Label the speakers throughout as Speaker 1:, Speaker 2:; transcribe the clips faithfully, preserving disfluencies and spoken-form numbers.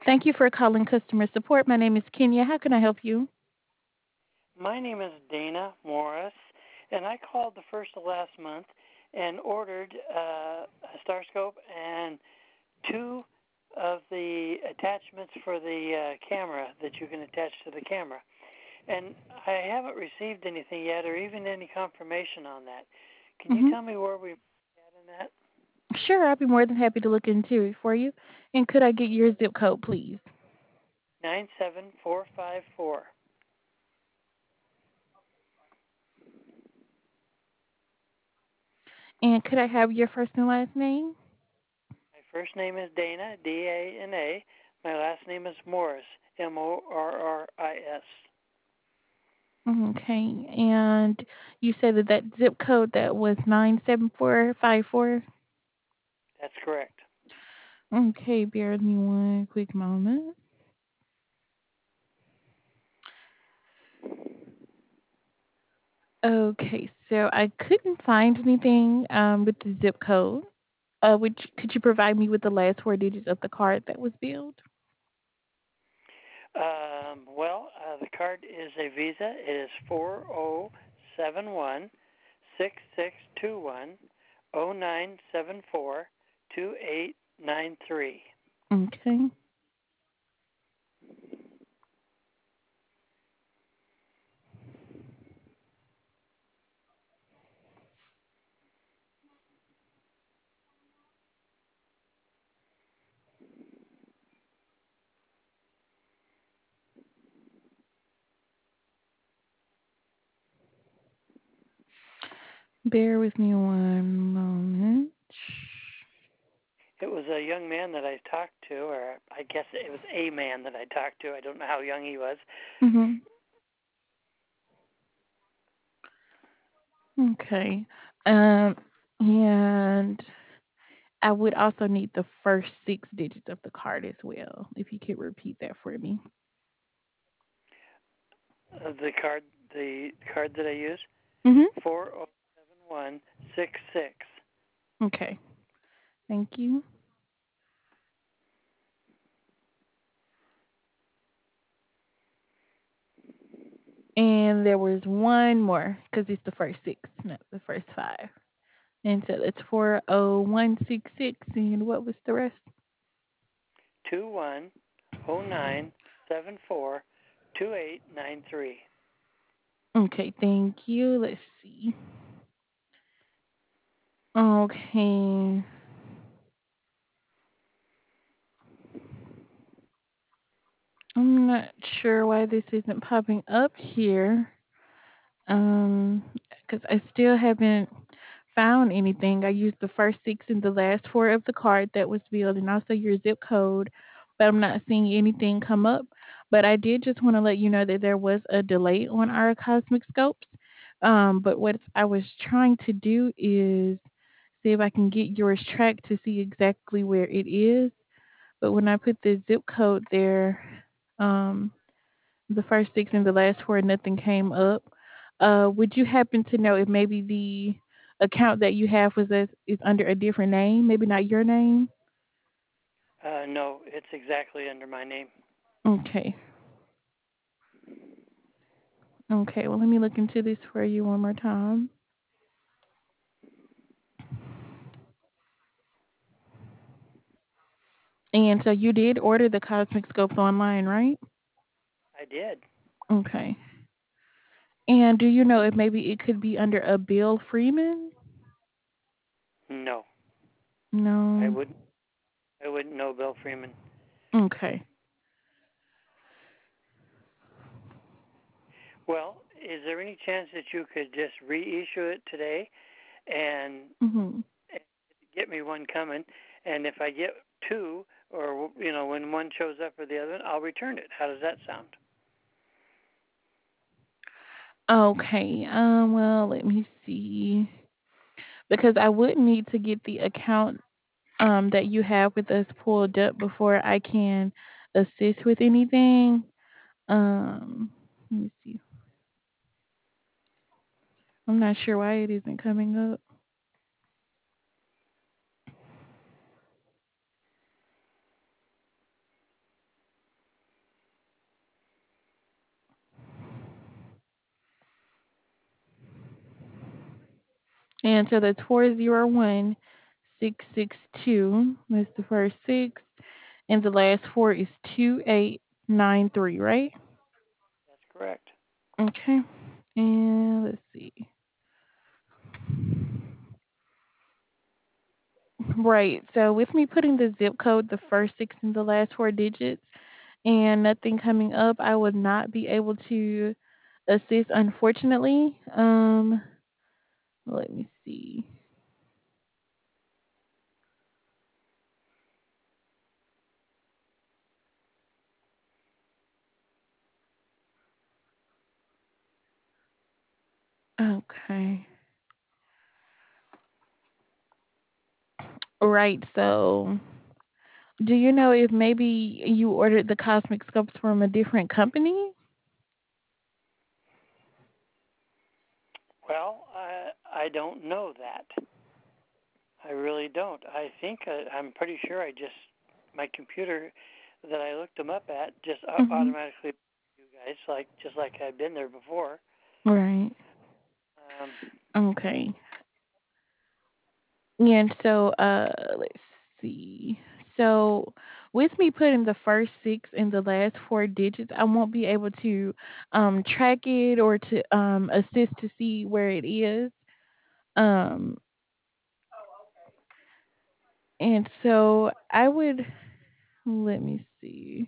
Speaker 1: Thank you for calling customer support. My name is Kenya. How can I help you?
Speaker 2: My name is Dana Morris, and I called the first of last month and ordered uh, a Starscope and two of the attachments for the uh, camera that you can attach to the camera. And I haven't received anything yet or even any confirmation on that. Can you
Speaker 1: hmm
Speaker 2: tell me where we're at in that?
Speaker 1: Sure, I'll be more than happy to look into it for you. And could I get your zip code, please?
Speaker 2: nine seven four five four.
Speaker 1: And could I have your first and last name?
Speaker 2: My first name is Dana, D A N A. My last name is Morris, M O R R I S.
Speaker 1: Okay. And you said that that zip code that was nine seven four five four.
Speaker 2: That's correct.
Speaker 1: Okay, bear with me one quick moment. Okay, so I couldn't find anything um, with the zip code. Uh, which could you provide me with the last four digits of the card that was billed?
Speaker 2: Um, well, uh, the card is a Visa. It is four zero seven one six six two one zero nine seven four two eight nine three.
Speaker 1: Okay. Bear with me one moment.
Speaker 2: It was a young man that I talked to, or I guess it was a man that I talked to. I don't know how young he was.
Speaker 1: Mm-hmm. Okay. Um, and I would also need the first six digits of the card as well, if you could repeat that for me.
Speaker 2: Uh, the card, the card that I use,
Speaker 1: Mm-hmm.
Speaker 2: four zero seven one six six.
Speaker 1: Okay. Thank you. And there was one more because it's the first six, not the first five. And so it's four oh one six six. And what was the rest?
Speaker 2: Two one zero nine seven four two eight nine three.
Speaker 1: Okay, thank you. Let's see. Okay. I'm not sure why this isn't popping up here. Um, because I still haven't found anything. I used the first six and the last four of the card that was billed, and also your zip code, but I'm not seeing anything come up. But I did just want to let you know that there was a delay on our Cosmic Scopes. Um, but what I was trying to do is see if I can get yours tracked to see exactly where it is. But when I put the zip code there, um, the first six and the last four, nothing came up. Uh, would you happen to know if maybe the account that you have was as, is under a different name? Maybe not your name.
Speaker 2: Uh, no, it's exactly under my name.
Speaker 1: Okay. Okay. Well, let me look into this for you one more time. And so you did order the Cosmic Scopes online, right?
Speaker 2: I did.
Speaker 1: Okay. And do you know if maybe it could be under a Bill Freeman?
Speaker 2: No, I
Speaker 1: No.
Speaker 2: wouldn't. I wouldn't know Bill Freeman.
Speaker 1: Okay.
Speaker 2: Well, is there any chance that you could just reissue it today and
Speaker 1: Mhm.
Speaker 2: get me one coming? And if I get two, or you know, when one shows up or the other, I'll return it. How does that sound?
Speaker 1: Okay. Um. Well, let me see. Because I would need to get the account um that you have with us pulled up before I can assist with anything. Um. Let me see. I'm not sure why it isn't coming up. And so that's four zero one six six two. That's the first six. And the last four is two eight nine three, right?
Speaker 2: That's correct.
Speaker 1: Okay. And let's see. Right. So with me putting the zip code, the first six and the last four digits, and nothing coming up, I would not be able to assist, unfortunately. Um, let me see. Okay. Right. So, do you know if maybe you ordered the cosmic scopes from a different company?
Speaker 2: Well, I I don't know that. I really don't. I think I, I'm pretty sure I just my computer that I looked them up at just au-
Speaker 1: Hmm.
Speaker 2: automatically you guys like just like I've been there before.
Speaker 1: Right.
Speaker 2: Um,
Speaker 1: Okay. And so, uh, let's see. So, with me putting the first six and the last four digits, I won't be able to um, track it or to um, assist to see where it is. Um, and so, I would let me see.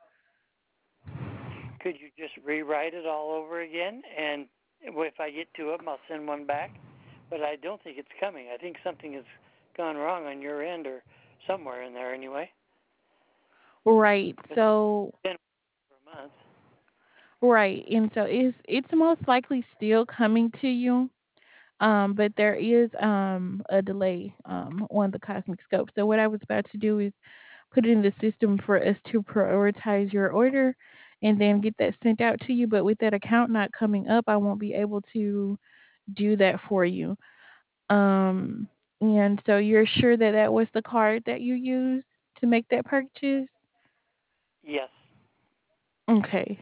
Speaker 2: could you just rewrite it all over again? And if I get to them, I'll send one back. But I don't think it's coming. I think something has gone wrong on your end or somewhere in there anyway.
Speaker 1: Right.
Speaker 2: It's
Speaker 1: So,
Speaker 2: been for a month.
Speaker 1: right. And so, it's it's most likely still coming to you. Um, but there is um a delay um on the cosmic scope. So what I was about to do is put it in the system for us to prioritize your order and then get that sent out to you. But with that account not coming up, I won't be able to do that for you. Um, and so you're sure that that was the card that you used to make that purchase?
Speaker 2: Yes,
Speaker 1: Okay.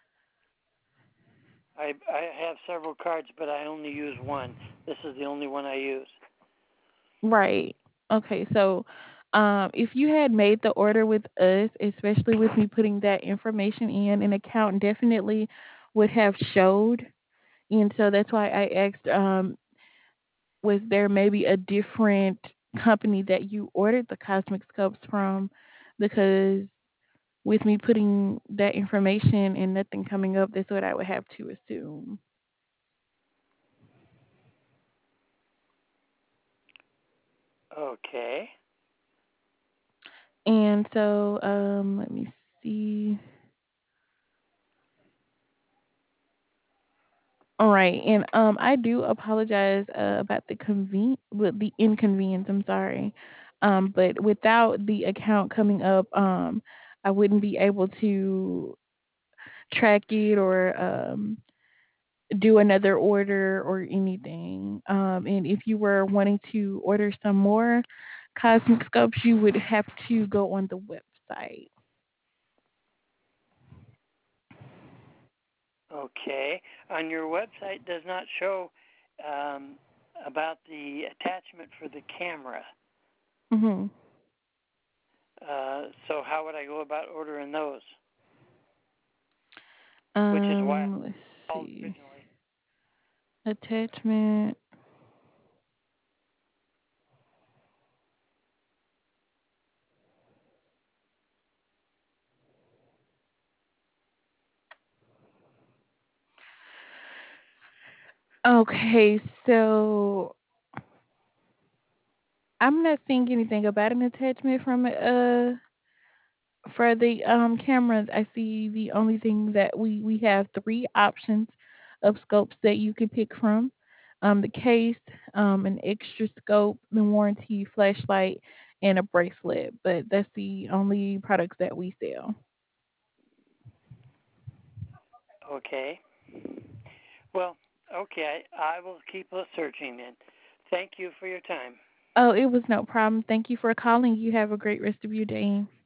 Speaker 2: I I have several cards, but I only use one. This is the only one I use.
Speaker 1: Right. Okay. So, um, if you had made the order with us, especially with me putting that information in, an account definitely would have showed. And so that's why I asked, um, was there maybe a different company that you ordered the cosmic scopes from? Because with me putting that information and nothing coming up, that's what I would have to assume.
Speaker 2: Okay.
Speaker 1: And so, um, let me see. All right, and um, I do apologize uh, about the conven with the inconvenience. I'm sorry, um, but without the account coming up, um, I wouldn't be able to track it or um, do another order or anything. Um, and if you were wanting to order some more cosmic scopes, you would have to go on the website.
Speaker 2: Okay. On your website does not show um, about the attachment for the camera.
Speaker 1: Hmm.
Speaker 2: Uh, so how would I go about ordering those? Which is why I
Speaker 1: Um, let's
Speaker 2: called
Speaker 1: see.
Speaker 2: originally.
Speaker 1: Attachment. Okay, so I'm not seeing anything about an attachment from uh for the um cameras. I see the only thing that we we have three options of scopes that you can pick from. Um, the case, um, an extra scope, the warranty flashlight, and a bracelet. But that's the only products that we sell.
Speaker 2: Okay. Well, okay. I will keep searching then. Thank you for your time.
Speaker 1: Oh, it was no problem. Thank you for calling. You have a great rest of your day.